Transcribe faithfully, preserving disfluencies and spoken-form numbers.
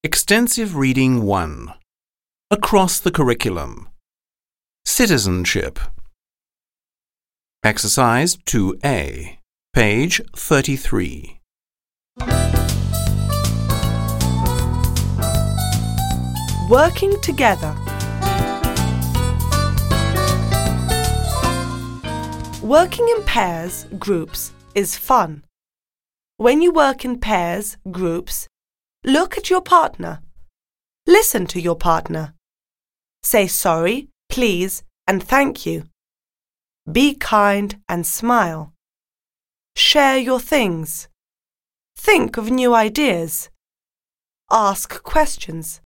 Extensive Reading one. Across the Curriculum. Citizenship. Exercise two A, page thirty-three. Working together. Working in pairs, groups, is fun. When you work in pairs, groups, look at your partner. Listen to your partner. Say sorry, please, and thank you. Be kind and smile. Share your things. Think of new ideas. Ask questions.